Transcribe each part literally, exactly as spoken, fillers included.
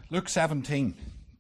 Luke seventeen,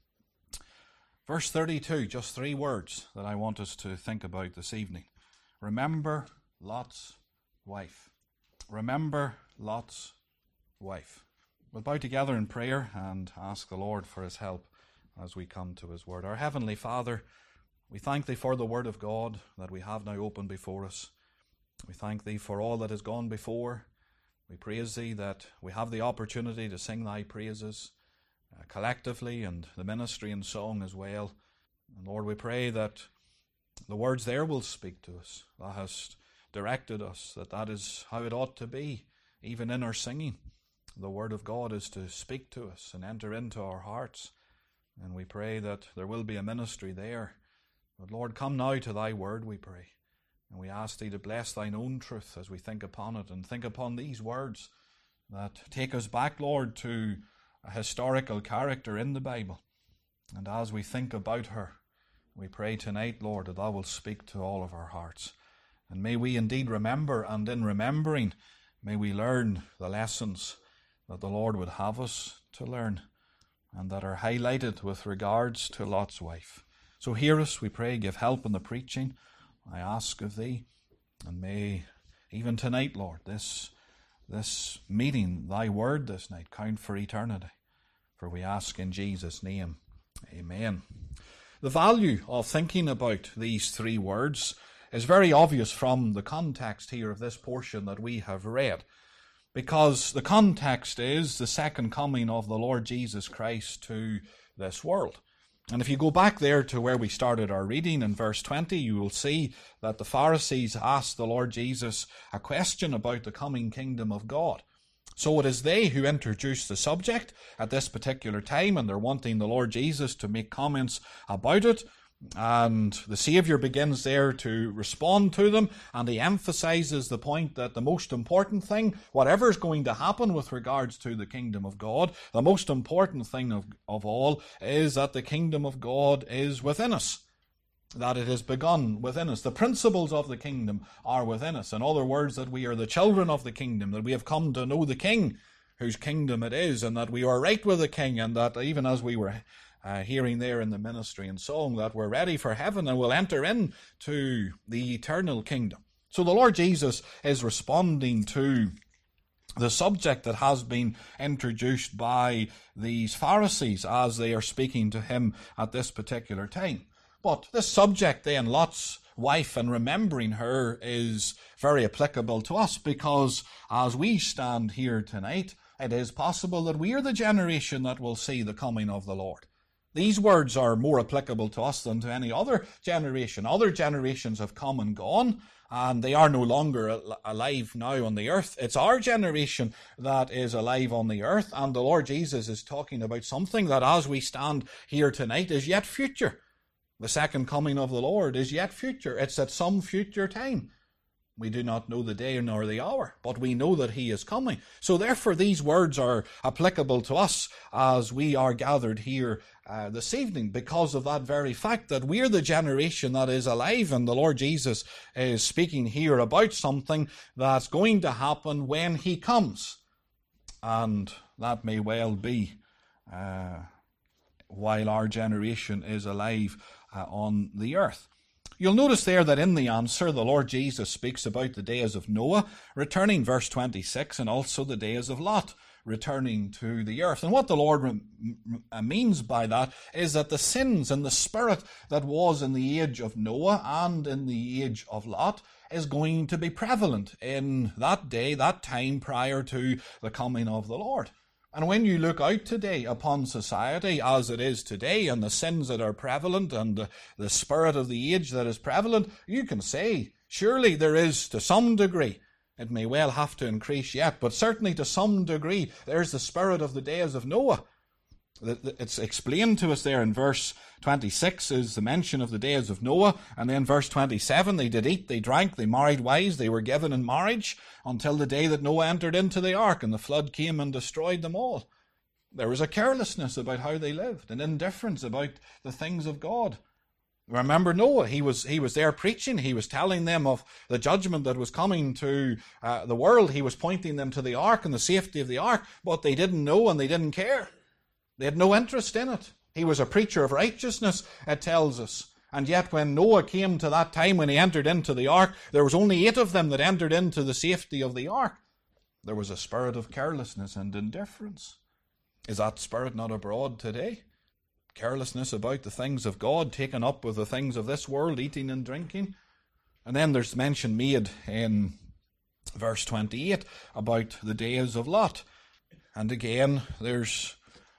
verse thirty-two, just three words that I want us to think about this evening. Remember Lot's wife. Remember Lot's wife. We'll bow together in prayer and ask the Lord for his help as we come to his word. Our Heavenly Father, we thank thee for the word of God that we have now opened before us. We thank thee for all that has gone before. We praise thee that we have the opportunity to sing thy praises uh, collectively, and the ministry and song as well. And Lord, we pray that the words there will speak to us. Thou hast directed us that that is how it ought to be, even in our singing. The word of God is to speak to us and enter into our hearts. And we pray that there will be a ministry there. But Lord, come now to thy word, we pray. And we ask thee to bless thine own truth as we think upon it, and think upon these words that take us back, Lord, to a historical character in the Bible. And as we think about her, we pray tonight, Lord, that thou wilt speak to all of our hearts. And may we indeed remember, and in remembering, may we learn the lessons that the Lord would have us to learn, and that are highlighted with regards to Lot's wife. So hear us, we pray, give help in the preaching, I ask of thee, and may even tonight, Lord, this, this meeting, thy word this night, count for eternity. For we ask in Jesus' name, amen. The value of thinking about these three words is very obvious from the context here of this portion that we have read. Because the context is the second coming of the Lord Jesus Christ to this world. And if you go back there to where we started our reading in verse twenty, you will see that the Pharisees asked the Lord Jesus a question about the coming kingdom of God. So it is they who introduce the subject at this particular time, and they're wanting the Lord Jesus to make comments about it. And the Saviour begins there to respond to them, and he emphasizes the point that the most important thing, whatever is going to happen with regards to the kingdom of God, the most important thing of, of all is that the kingdom of God is within us, that it has begun within us. The principles of the kingdom are within us. In other words, that we are the children of the kingdom, that we have come to know the King, whose kingdom it is, and that we are right with the King, and that even as we were Uh, hearing there in the ministry and song, that we're ready for heaven and will enter into the eternal kingdom. So the Lord Jesus is responding to the subject that has been introduced by these Pharisees as they are speaking to him at this particular time. But this subject then, Lot's wife and remembering her, is very applicable to us, because as we stand here tonight, it is possible that we are the generation that will see the coming of the Lord. These words are more applicable to us than to any other generation. Other generations have come and gone, and they are no longer al- alive now on the earth. It's our generation that is alive on the earth, and the Lord Jesus is talking about something that, as we stand here tonight, is yet future. The second coming of the Lord is yet future. It's at some future time. We do not know the day nor the hour, but we know that he is coming. So therefore these words are applicable to us as we are gathered here uh, this evening, because of that very fact that we're the generation that is alive, and the Lord Jesus is speaking here about something that's going to happen when he comes. And that may well be uh, while our generation is alive uh, on the earth. You'll notice there that in the answer, the Lord Jesus speaks about the days of Noah, returning, verse twenty-six, and also the days of Lot, returning to the earth. And what the Lord means by that is that the sins and the spirit that was in the age of Noah and in the age of Lot is going to be prevalent in that day, that time prior to the coming of the Lord. And when you look out today upon society as it is today, and the sins that are prevalent and the, the spirit of the age that is prevalent, you can say, surely there is, to some degree, it may well have to increase yet, but certainly to some degree, there's the spirit of the days of Noah. It's explained to us there in verse twenty-six is the mention of the days of Noah, and then verse twenty-seven, they did eat, they drank, they married wives, they were given in marriage until the day that Noah entered into the ark, and the flood came and destroyed them all. There was a carelessness about how they lived, an indifference about the things of God. Remember Noah, he was he was there preaching, he was telling them of the judgment that was coming to uh, the world, he was pointing them to the ark and the safety of the ark, but they didn't know and they didn't care. They had no interest in it. He was a preacher of righteousness, it tells us. And yet when Noah came to that time when he entered into the ark, there was only eight of them that entered into the safety of the ark. There was a spirit of carelessness and indifference. Is that spirit not abroad today? Carelessness about the things of God, taken up with the things of this world, eating and drinking. And then there's mention made in verse twenty-eight about the days of Lot. And again, there's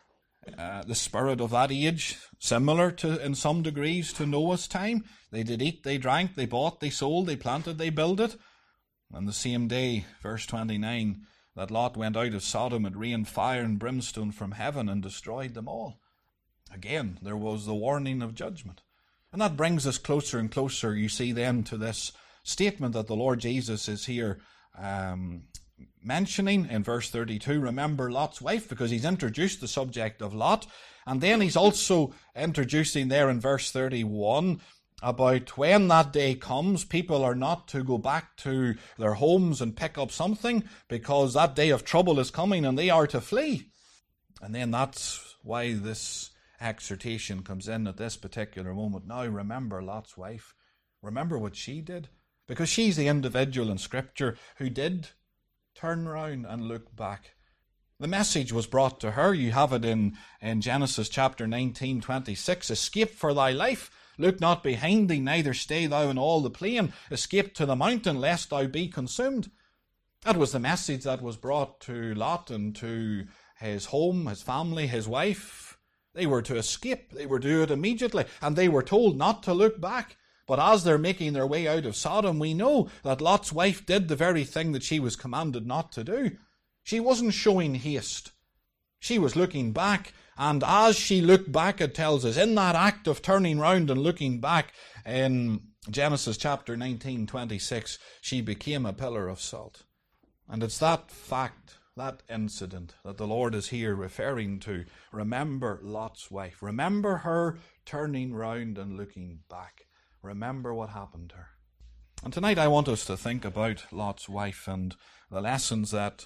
uh, the spirit of that age, similar to, in some degrees, to Noah's time. They did eat, they drank, they bought, they sold, they planted, they builded. And the same day, verse twenty-nine, that Lot went out of Sodom, it rained fire and brimstone from heaven and destroyed them all. Again, there was the warning of judgment. And that brings us closer and closer, you see, then to this statement that the Lord Jesus is here um, mentioning in verse thirty-two. Remember Lot's wife, because he's introduced the subject of Lot. And then he's also introducing there in verse thirty-one about when that day comes, people are not to go back to their homes and pick up something, because that day of trouble is coming and they are to flee. And then that's why this exhortation comes in at this particular moment. Now remember Lot's wife. Remember what she did. Because she's the individual in Scripture who did turn round and look back. The message was brought to her. You have it in, in Genesis chapter nineteen, twenty-six. Escape for thy life. Look not behind thee, neither stay thou in all the plain. Escape to the mountain, lest thou be consumed. That was the message that was brought to Lot and to his home, his family, his wife. They were to escape. They were to do it immediately. And they were told not to look back. But as they're making their way out of Sodom, we know that Lot's wife did the very thing that she was commanded not to do. She wasn't showing haste. She was looking back. And as she looked back, it tells us, in that act of turning round and looking back in Genesis chapter nineteen, twenty-six, she became a pillar of salt. And it's that fact, that incident, that the Lord is here referring to. Remember Lot's wife. Remember her turning round and looking back. Remember what happened to her. And tonight I want us to think about Lot's wife and the lessons that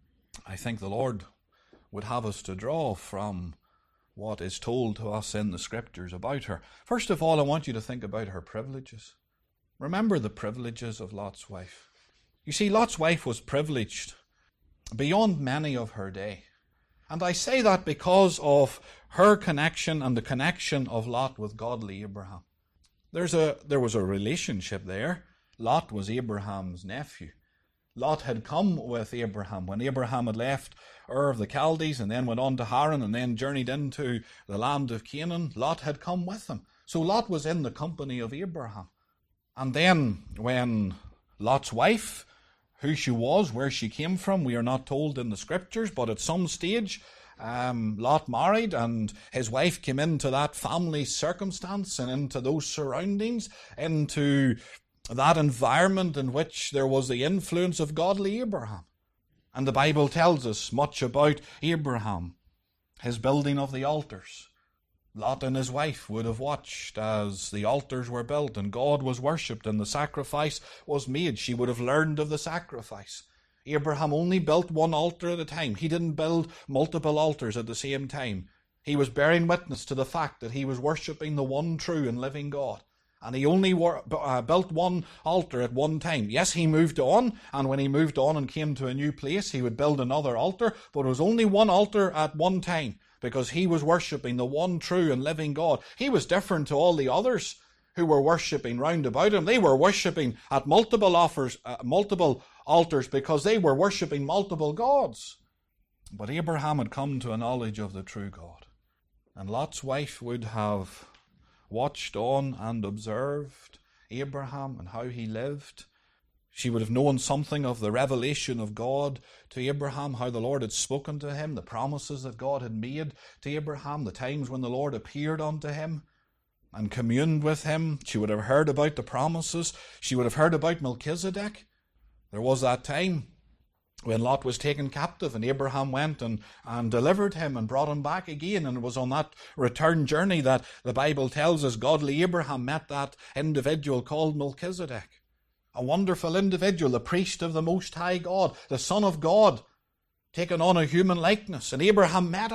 I think the Lord would have us to draw from what is told to us in the Scriptures about her. First of all, I want you to think about her privileges. Remember the privileges of Lot's wife. You see, Lot's wife was privileged beyond many of her day. And I say that because of her connection and the connection of Lot with godly Abraham. There's a, there was a relationship there. Lot was Abraham's nephew. Lot had come with Abraham when Abraham had left Ur of the Chaldees and then went on to Haran and then journeyed into the land of Canaan. Lot had come with him. So Lot was in the company of Abraham. And then when Lot's wife, who she was, where she came from, we are not told in the Scriptures, but at some stage um, Lot married and his wife came into that family circumstance and into those surroundings, into that environment in which there was the influence of godly Abraham. And the Bible tells us much about Abraham, his building of the altars. Lot and his wife would have watched as the altars were built and God was worshipped and the sacrifice was made. She would have learned of the sacrifice. Abraham only built one altar at a time. He didn't build multiple altars at the same time. He was bearing witness to the fact that he was worshipping the one true and living God. And he only wor- uh, built one altar at one time. Yes, he moved on, and when he moved on and came to a new place, he would build another altar, but it was only one altar at one time, because he was worshipping the one true and living God. He was different to all the others who were worshipping round about him. They were worshipping at multiple offers, uh, multiple altars, because they were worshipping multiple gods. But Abraham had come to a knowledge of the true God. And Lot's wife would have watched on and observed Abraham and how he lived. She would have known something of the revelation of God to Abraham, how the Lord had spoken to him, the promises that God had made to Abraham, the times when the Lord appeared unto him and communed with him. She would have heard about the promises. She would have heard about Melchizedek. There was that time when Lot was taken captive and Abraham went and, and delivered him and brought him back again. And it was on that return journey that the Bible tells us godly Abraham met that individual called Melchizedek. A wonderful individual, the priest of the Most High God, the Son of God, taken on a human likeness. And Abraham met him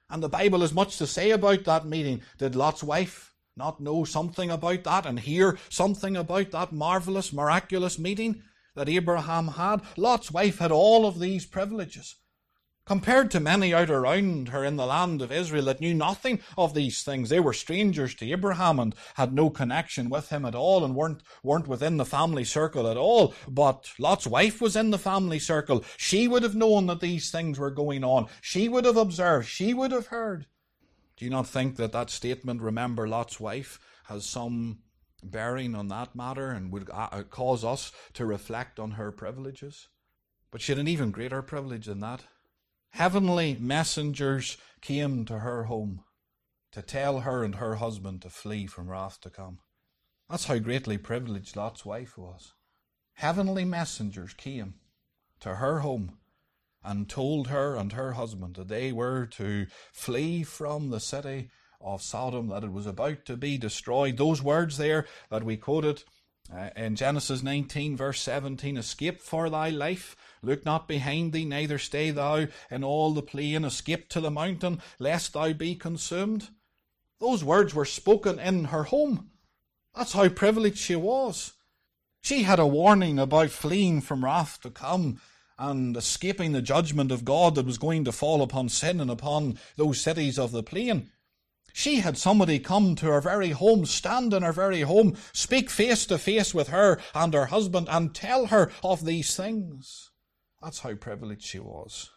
And the Bible has much to say about that meeting. Did Lot's wife not know something about that and hear something about that marvelous, miraculous meeting that Abraham had? Lot's wife had all of these privileges, compared to many out around her in the land of Israel that knew nothing of these things. They were strangers to Abraham and had no connection with him at all and weren't, weren't within the family circle at all. But Lot's wife was in the family circle. She would have known that these things were going on. She would have observed. She would have heard. Do you not think that that statement, remember Lot's wife, has some bearing on that matter and would cause us to reflect on her privileges? But she had an even greater privilege than that. Heavenly messengers came to her home to tell her and her husband to flee from wrath to come. That's how greatly privileged Lot's wife was. Heavenly messengers came to her home and told her and her husband that they were to flee from the city of Sodom, that it was about to be destroyed. Those words there that we quoted uh, in Genesis nineteen, verse seventeen, escape for thy life, look not behind thee, neither stay thou in all the plain, escape to the mountain, lest thou be consumed. Those words were spoken in her home. That's how privileged she was. She had a warning about fleeing from wrath to come and escaping the judgment of God that was going to fall upon sin and upon those cities of the plain. She had somebody come to her very home, stand in her very home, speak face to face with her and her husband and tell her of these things. That's how privileged she was.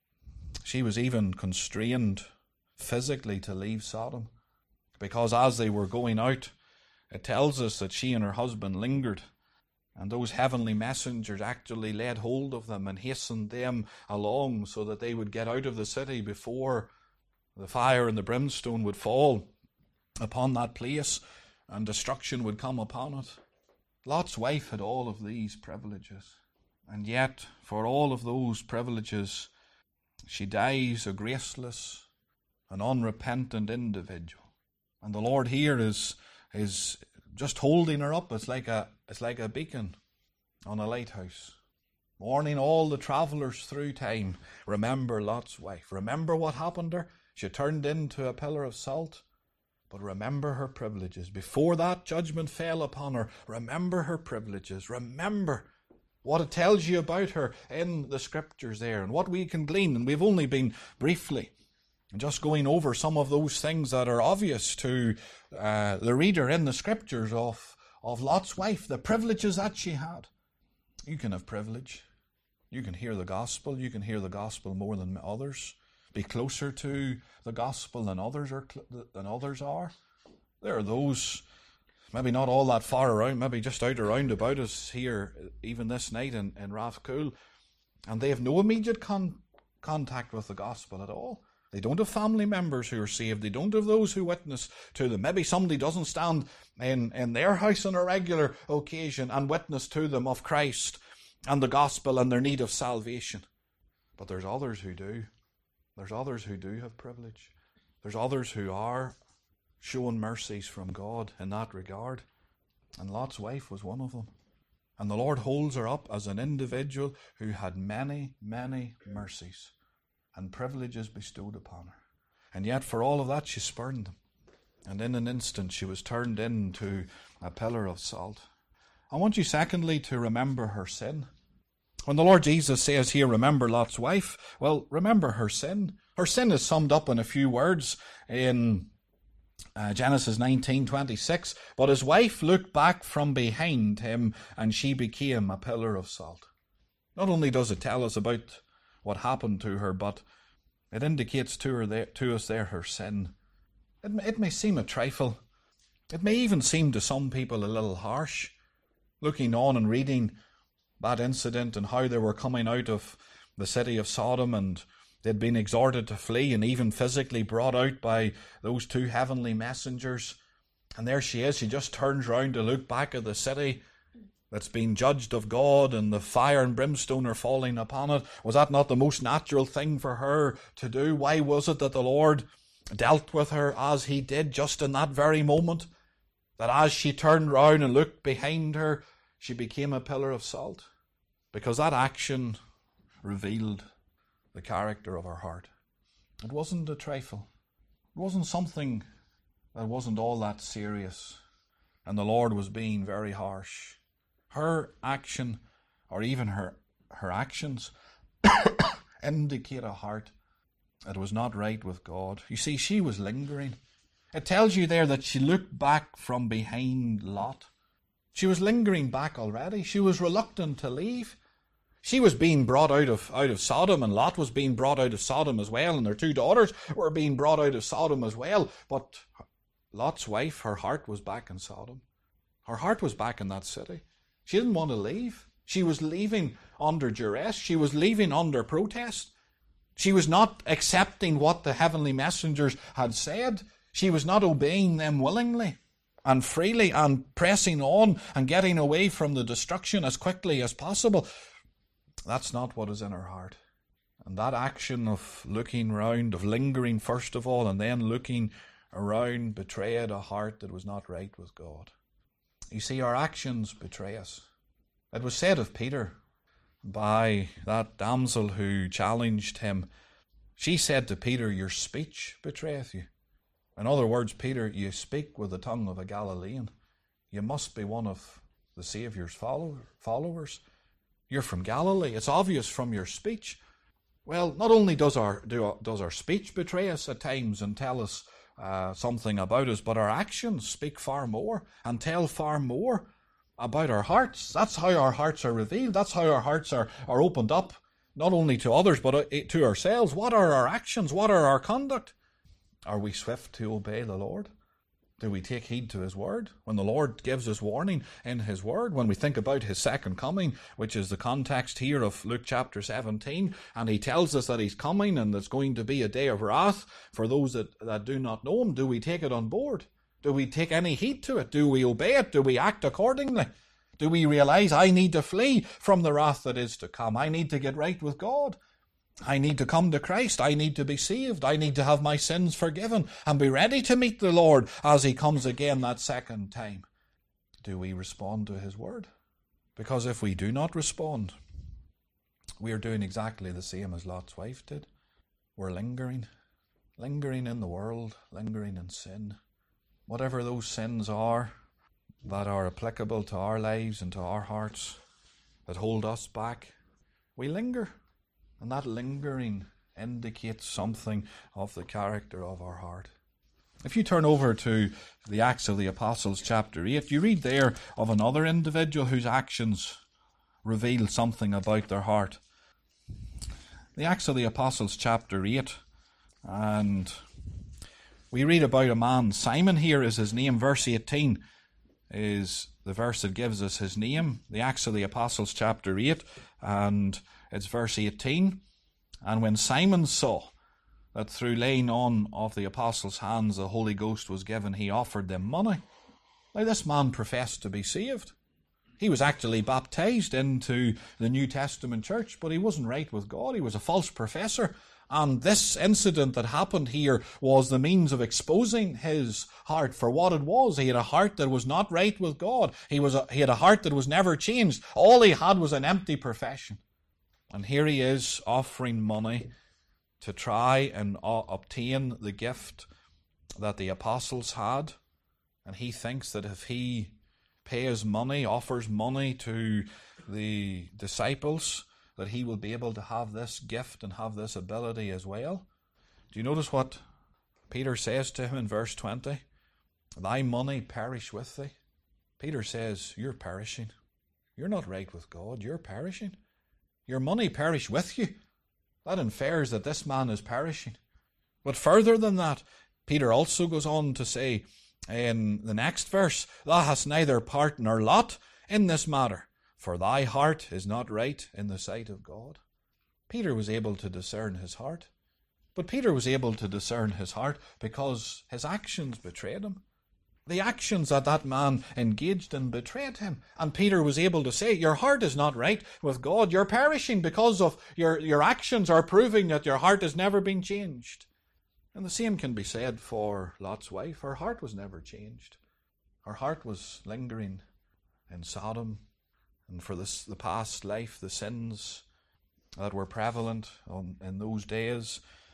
She was even constrained physically to leave Sodom, because as they were going out, it tells us that she and her husband lingered, and those heavenly messengers actually laid hold of them and hastened them along so that they would get out of the city before the fire and the brimstone would fall upon that place and destruction would come upon it. Lot's wife had all of these privileges, and yet for all of those privileges she dies a graceless and unrepentant individual. And the Lord here is is just holding her up. It's like a it's like a beacon on a lighthouse, warning all the travellers through time. Remember Lot's wife. Remember what happened to her. She turned into a pillar of salt. But remember her privileges. Before that judgment fell upon her, remember her privileges. Remember what it tells you about her in the scriptures there and what we can glean. And we've only been briefly just going over some of those things that are obvious to uh, the reader in the scriptures of, of Lot's wife, the privileges that she had. You can have privilege. You can hear the gospel. You can hear the gospel more than others. Be closer to the gospel than others are. Than others are. There are those, maybe not all that far around, maybe just out around about us here, even this night in, in Rathcoole, and they have no immediate con- contact with the gospel at all. They don't have family members who are saved. They don't have those who witness to them. Maybe somebody doesn't stand in, in their house on a regular occasion and witness to them of Christ and the gospel and their need of salvation. But there's others who do. There's others who do have privilege. There's others who are showing mercies from God in that regard. And Lot's wife was one of them. And the Lord holds her up as an individual who had many, many mercies and privileges bestowed upon her. And yet for all of that she spurned them. And in an instant she was turned into a pillar of salt. I want you secondly to remember her sin. When the Lord Jesus says here, remember Lot's wife, well, remember her sin. Her sin is summed up in a few words in uh, Genesis nineteen twenty-six. But his wife looked back from behind him and she became a pillar of salt. Not only does it tell us about what happened to her, but it indicates to her there, to us there her sin. It, it may seem a trifle. It may even seem to some people a little harsh, looking on and reading that incident and how they were coming out of the city of Sodom and they'd been exhorted to flee and even physically brought out by those two heavenly messengers. And there she is. She just turns round to look back at the city that's been judged of God and the fire and brimstone are falling upon it. Was that not the most natural thing for her to do? Why was it that the Lord dealt with her as he did just in that very moment? That as she turned round and looked behind her, she became a pillar of salt? Because that action revealed the character of her heart. It wasn't a trifle. It wasn't something that wasn't all that serious. And the Lord was being very harsh. Her action, or even her, her actions, indicate a heart that was not right with God. You see, she was lingering. It tells you there that she looked back from behind Lot. She was lingering back already. She was reluctant to leave. She was being brought out of, out of Sodom, and Lot was being brought out of Sodom as well, and their two daughters were being brought out of Sodom as well. But Lot's wife, her heart was back in Sodom. Her heart was back in that city. She didn't want to leave. She was leaving under duress. She was leaving under protest. She was not accepting what the heavenly messengers had said. She was not obeying them willingly and freely and pressing on and getting away from the destruction as quickly as possible. That's not what is in her heart. And that action of looking round, of lingering first of all, and then looking around, betrayed a heart that was not right with God. You see, our actions betray us. It was said of Peter by that damsel who challenged him. She said to Peter, "Your speech betrayeth you." In other words, Peter, you speak with the tongue of a Galilean. You must be one of the Saviour's followers. You're from Galilee. It's obvious from your speech. Well, not only does our do, does our speech betray us at times and tell us uh, something about us, but our actions speak far more and tell far more about our hearts. That's how our hearts are revealed. That's how our hearts are, are opened up, not only to others, but to ourselves. What are our actions? What are our conduct? Are we swift to obey the Lord? Do we take heed to His word? When the Lord gives us warning in His word, when we think about His second coming, which is the context here of Luke chapter seventeen, and He tells us that He's coming and there's going to be a day of wrath for those that, that do not know Him, do we take it on board? Do we take any heed to it? Do we obey it? Do we act accordingly? Do we realize I need to flee from the wrath that is to come? I need to get right with God. I need to come to Christ. I need to be saved. I need to have my sins forgiven and be ready to meet the Lord as He comes again that second time. Do we respond to His word? Because if we do not respond, we are doing exactly the same as Lot's wife did. We're lingering, lingering in the world, lingering in sin. Whatever those sins are that are applicable to our lives and to our hearts, that hold us back, we linger. And that lingering indicates something of the character of our heart. If you turn over to the Acts of the Apostles chapter eight, you read there of another individual whose actions reveal something about their heart. The Acts of the Apostles chapter eight, and we read about a man, Simon here is his name, verse eighteen is the verse that gives us his name. The Acts of the Apostles chapter eight, and it's verse eighteen. And when Simon saw that through laying on of the apostles' hands the Holy Ghost was given, he offered them money. Now this man professed to be saved. He was actually baptized into the New Testament church, but he wasn't right with God. He was a false professor. And this incident that happened here was the means of exposing his heart for what it was. He had a heart that was not right with God. He was a, he had a heart that was never changed. All he had was an empty profession. And here he is offering money to try and uh, obtain the gift that the apostles had. And he thinks that if he pays money, offers money to the disciples, that he will be able to have this gift and have this ability as well. Do you notice what Peter says to him in verse twenty? Thy money perish with thee. Peter says, you're perishing. You're not right with God. You're perishing. Your money perish with you. That infers that this man is perishing. But further than that, Peter also goes on to say in the next verse, thou hast neither part nor lot in this matter, for thy heart is not right in the sight of God. Peter was able to discern his heart. But Peter was able to discern his heart because his actions betrayed him. The actions that that man engaged in betrayed him. And Peter was able to say, your heart is not right with God. You're perishing because of your, your actions are proving that your heart has never been changed. And the same can be said for Lot's wife. Her heart was never changed. Her heart was lingering in Sodom. And for this, the past life, the sins that were prevalent on, in those days,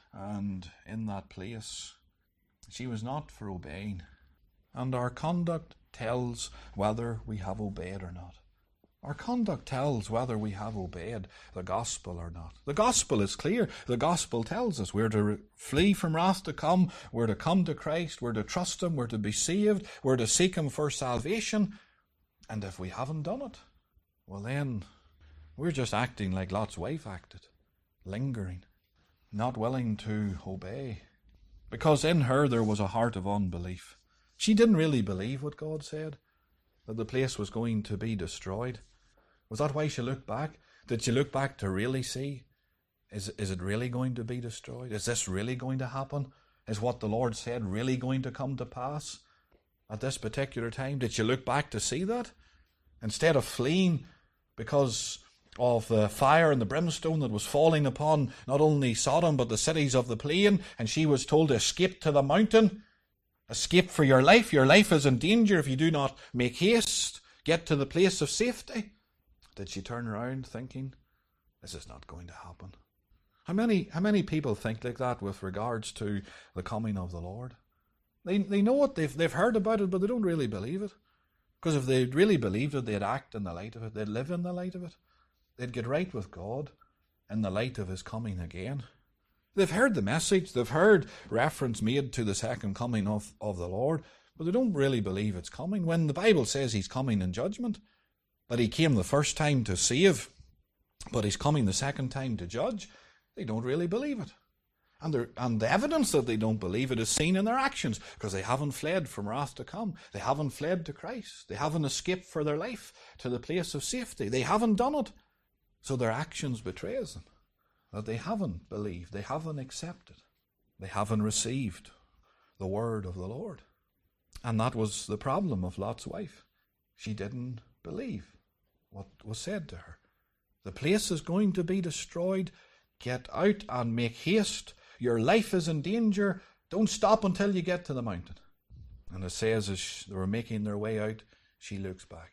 and in that place. She was not for obeying. And our conduct tells whether we have obeyed or not. Our conduct tells whether we have obeyed the gospel or not. The gospel is clear. The gospel tells us we're to re- flee from wrath to come. We're to come to Christ. We're to trust Him. We're to be saved. We're to seek Him for salvation. And if we haven't done it, well then, we're just acting like Lot's wife acted, lingering, not willing to obey. Because in her there was a heart of unbelief. She didn't really believe what God said, that the place was going to be destroyed. Was that why she looked back? Did she look back to really see? Is, is it really going to be destroyed? Is this really going to happen? Is what the Lord said really going to come to pass at this particular time? Did she look back to see that? Instead of fleeing because of the fire and the brimstone that was falling upon not only Sodom but the cities of the plain, and she was told to escape to the mountain, escape for your life. Your life is in danger if you do not make haste, get to the place of safety. Did she turn around thinking, this is not going to happen? How many how many people think like that with regards to the coming of the Lord? They they know it, they've, they've heard about it, but they don't really believe it. Because if they really believed it, they'd act in the light of it. They'd live in the light of it. They'd get right with God in the light of His coming again. They've heard the message. They've heard reference made to the second coming of, of the Lord, but they don't really believe it's coming. When the Bible says He's coming in judgment, that He came the first time to save, but He's coming the second time to judge, they don't really believe it. And, and the evidence that they don't believe it is seen in their actions, because they haven't fled from wrath to come. They haven't fled to Christ. They haven't escaped for their life to the place of safety. They haven't done it. So their actions betrays them, that they haven't believed. They haven't accepted. They haven't received the word of the Lord. And that was the problem of Lot's wife. She didn't believe what was said to her. The place is going to be destroyed. Get out and make haste. Your life is in danger. Don't stop until you get to the mountain. And it says as they were making their way out, she looks back.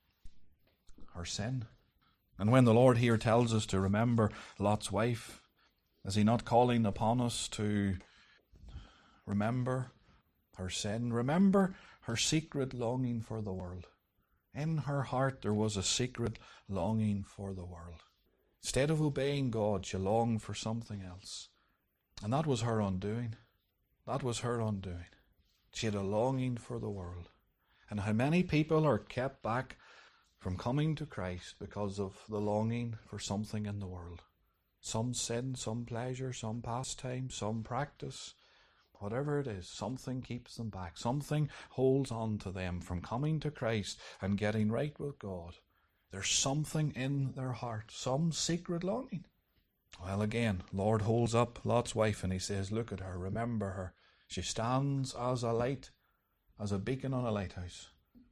Her sin. And when the Lord here tells us to remember Lot's wife, is He not calling upon us to remember her sin? Remember her secret longing for the world. In her heart there was a secret longing for the world. Instead of obeying God, she longed for something else. And that was her undoing. That was her undoing. She had a longing for the world. And how many people are kept back from coming to Christ because of the longing for something in the world? Some sin, some pleasure, some pastime, some practice. Whatever it is, something keeps them back. Something holds on to them from coming to Christ and getting right with God. There's something in their heart, some secret longing. Well, again, Lord holds up Lot's wife and He says, look at her, remember her. She stands as a light, as a beacon on a lighthouse,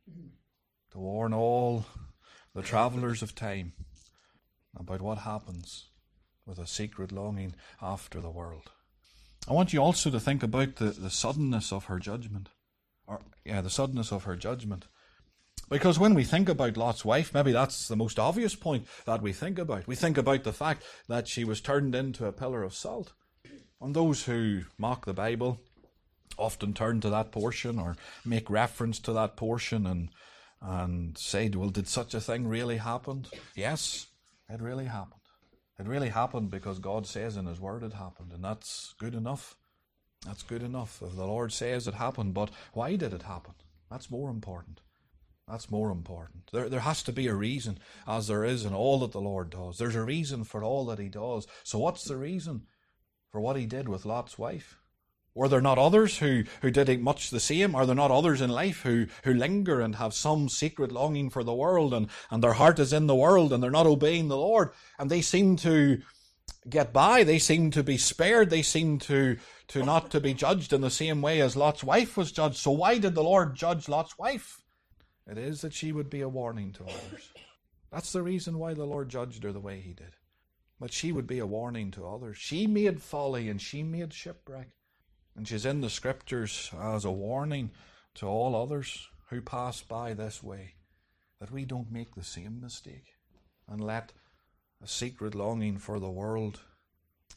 to warn all the travellers of time about what happens with a secret longing after the world. I want you also to think about the, the suddenness of her judgment. Or, yeah, the suddenness of her judgment. Because when we think about Lot's wife, maybe that's the most obvious point that we think about. We think about the fact that she was turned into a pillar of salt. And those who mock the Bible often turn to that portion or make reference to that portion and and say, well, did such a thing really happen? Yes, it really happened. It really happened because God says in His Word it happened, and that's good enough. That's good enough. If the Lord says it happened, but why did it happen? That's more important. That's more important. There, there has to be a reason, as there is in all that the Lord does. There's a reason for all that He does. So what's the reason for what He did with Lot's wife? Were there not others who, who did much the same? Are there not others in life who, who linger and have some secret longing for the world, and, and their heart is in the world and they're not obeying the Lord, and they seem to get by, they seem to be spared, they seem to, to not to be judged in the same way as Lot's wife was judged? So why did the Lord judge Lot's wife? It is that she would be a warning to others. That's the reason why the Lord judged her the way He did. But she would be a warning to others. She made folly and she made shipwreck. And she's in the Scriptures as a warning to all others who pass by this way, that we don't make the same mistake and let a secret longing for the world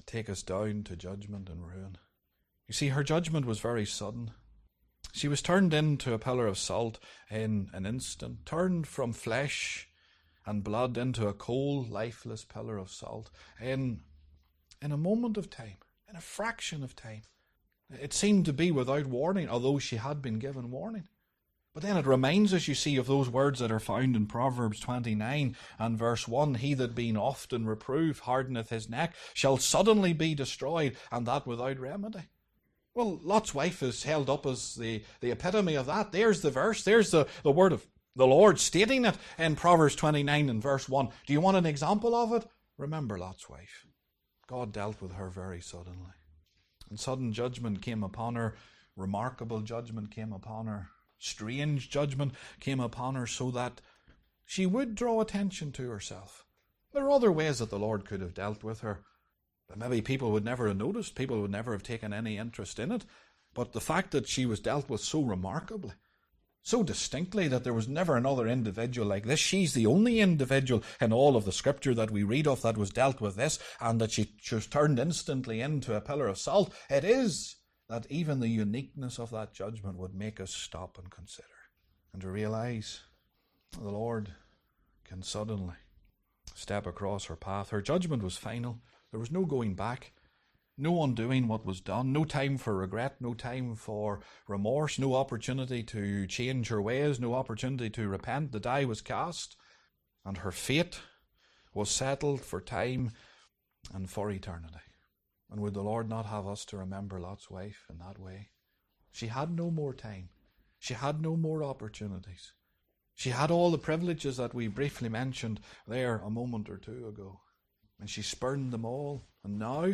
take us down to judgment and ruin. You see, her judgment was very sudden. She was turned into a pillar of salt in an instant, turned from flesh and blood into a cold, lifeless pillar of salt in, in a moment of time, in a fraction of time. It seemed to be without warning, although she had been given warning. But then it reminds us, you see, of those words that are found in Proverbs twenty-nine and verse one. He that being often reproved hardeneth his neck shall suddenly be destroyed, and that without remedy. Well, Lot's wife is held up as the, the epitome of that. There's the verse. There's the, the word of the Lord stating it in Proverbs twenty-nine and verse one. Do you want an example of it? Remember Lot's wife. God dealt with her very suddenly. And sudden judgment came upon her. Remarkable judgment came upon her. Strange judgment came upon her so that she would draw attention to herself. There are other ways that the Lord could have dealt with her. But maybe people would never have noticed. People would never have taken any interest in it. But the fact that she was dealt with so remarkably, so distinctly, that there was never another individual like this. She's the only individual in all of the scripture that we read of that was dealt with this, and that she, she was turned instantly into a pillar of salt. It is that even the uniqueness of that judgment would make us stop and consider and to realize the Lord can suddenly step across her path. Her judgment was final. There was no going back, no undoing what was done, no time for regret, no time for remorse, no opportunity to change her ways, no opportunity to repent. The die was cast, and her fate was settled for time and for eternity. And would the Lord not have us to remember Lot's wife in that way? She had no more time. She had no more opportunities. She had all the privileges that we briefly mentioned there a moment or two ago. And she spurned them all. And now,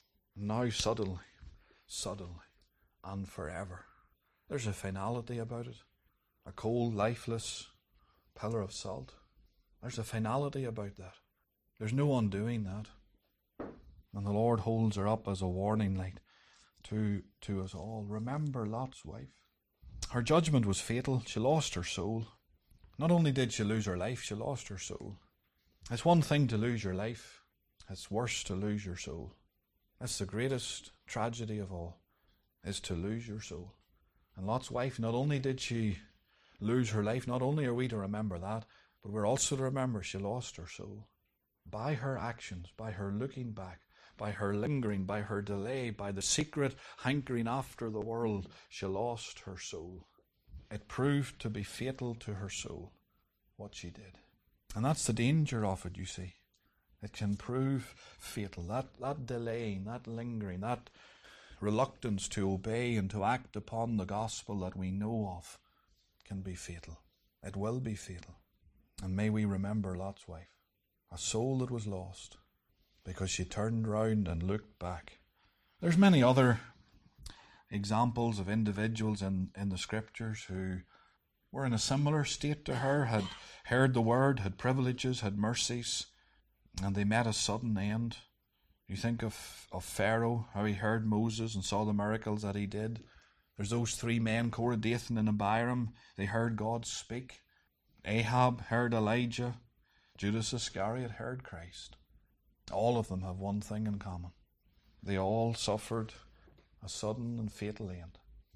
now suddenly, suddenly, and forever, there's a finality about it. A cold, lifeless pillar of salt. There's a finality about that. There's no undoing that. And the Lord holds her up as a warning light to, to us all. Remember Lot's wife. Her judgment was fatal. She lost her soul. Not only did she lose her life, she lost her soul. It's one thing to lose your life. It's worse to lose your soul. That's the greatest tragedy of all, is to lose your soul. And Lot's wife, not only did she lose her life, not only are we to remember that, but we're also to remember she lost her soul. By her actions, by her looking back, by her lingering, by her delay, by the secret hankering after the world, she lost her soul. It proved to be fatal to her soul, what she did. And that's the danger of it, you see. It can prove fatal. That, that delaying, that lingering, that reluctance to obey and to act upon the gospel that we know of can be fatal. It will be fatal. And may we remember Lot's wife, a soul that was lost because she turned round and looked back. There's many other examples of individuals in, in the scriptures who were in a similar state to her, had heard the word, had privileges, had mercies, and they met a sudden end. You think of, of Pharaoh, how he heard Moses and saw the miracles that he did. There's those three men, Korah, Dathan and Abiram. They heard God speak. Ahab heard Elijah. Judas Iscariot heard Christ. All of them have one thing in common. They all suffered a sudden and fatal end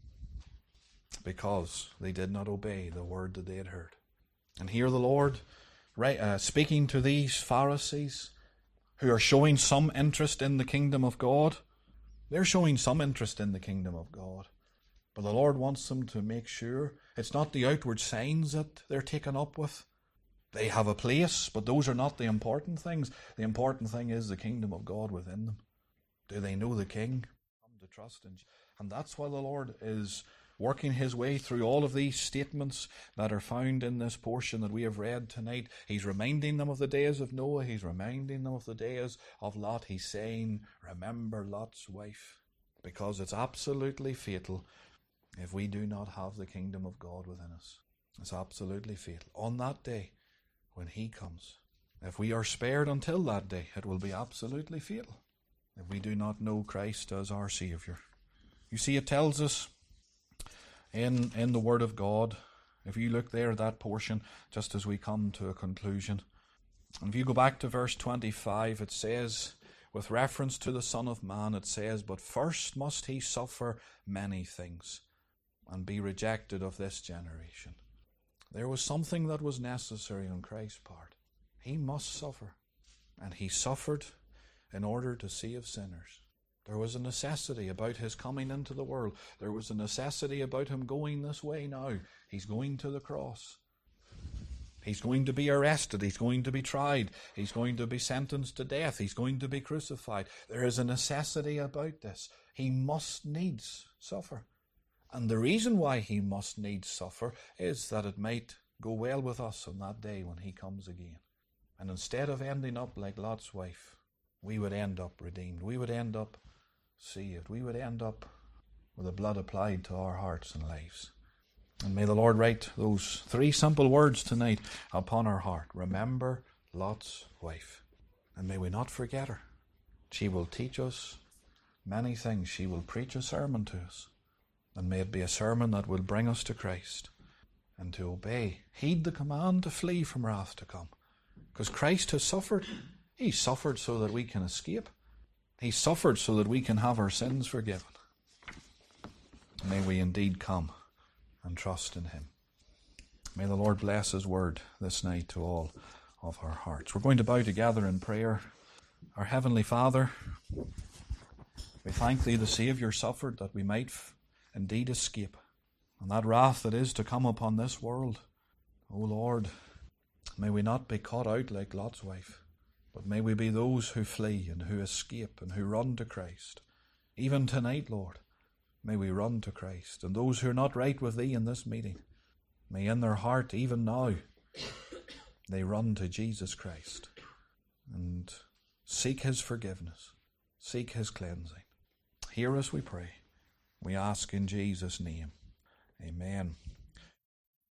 because they did not obey the word that they had heard. And here the Lord, right, uh, speaking to these Pharisees who are showing some interest in the kingdom of God. They're showing some interest in the kingdom of God. But the Lord wants them to make sure it's not the outward signs that they're taken up with. They have a place, but those are not the important things. The important thing is the kingdom of God within them. Do they know the King? Come to trust in. And that's why the Lord is working his way through all of these statements that are found in this portion that we have read tonight. He's reminding them of the days of Noah. He's reminding them of the days of Lot. He's saying, remember Lot's wife, because it's absolutely fatal if we do not have the kingdom of God within us. It's absolutely fatal. On that day, when he comes, if we are spared until that day, it will be absolutely fatal if we do not know Christ as our Saviour. You see, it tells us in, in the Word of God, if you look there at that portion, just as we come to a conclusion, and if you go back to verse twenty-five, it says, with reference to the Son of Man, it says, "But first must he suffer many things, and be rejected of this generation." There was something that was necessary on Christ's part. He must suffer. And he suffered in order to save sinners. There was a necessity about his coming into the world. There was a necessity about him going this way now. He's going to the cross. He's going to be arrested. He's going to be tried. He's going to be sentenced to death. He's going to be crucified. There is a necessity about this. He must needs suffer. And the reason why he must needs suffer is that it might go well with us on that day when he comes again. And instead of ending up like Lot's wife, we would end up redeemed. We would end up saved. We would end up with the blood applied to our hearts and lives. And may the Lord write those three simple words tonight upon our heart. Remember Lot's wife. And may we not forget her. She will teach us many things. She will preach a sermon to us. And may it be a sermon that will bring us to Christ and to obey. Heed the command to flee from wrath to come. Because Christ has suffered. He suffered so that we can escape. He suffered so that we can have our sins forgiven. May we indeed come and trust in him. May the Lord bless his word this night to all of our hearts. We're going to bow together in prayer. Our Heavenly Father, we thank thee the Saviour suffered that we might indeed escape. And that wrath that is to come upon this world, O Lord, may we not be caught out like Lot's wife, but may we be those who flee and who escape and who run to Christ. Even tonight, Lord, may we run to Christ. And those who are not right with thee in this meeting, may in their heart, even now, they run to Jesus Christ and seek his forgiveness, seek his cleansing. Hear us, we pray. We ask in Jesus' name. Amen.